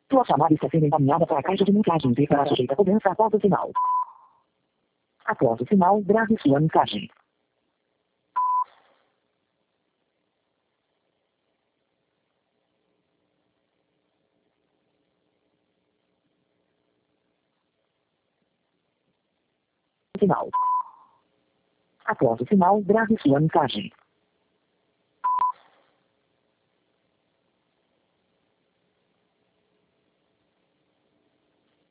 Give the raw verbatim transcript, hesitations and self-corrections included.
Sua chamada está sendo encaminhada para a caixa de mensagens e estará sujeita a cobrança após o sinal. Após o sinal, grave sua mensagem. Sinal. Após o sinal, grave sua mensagem.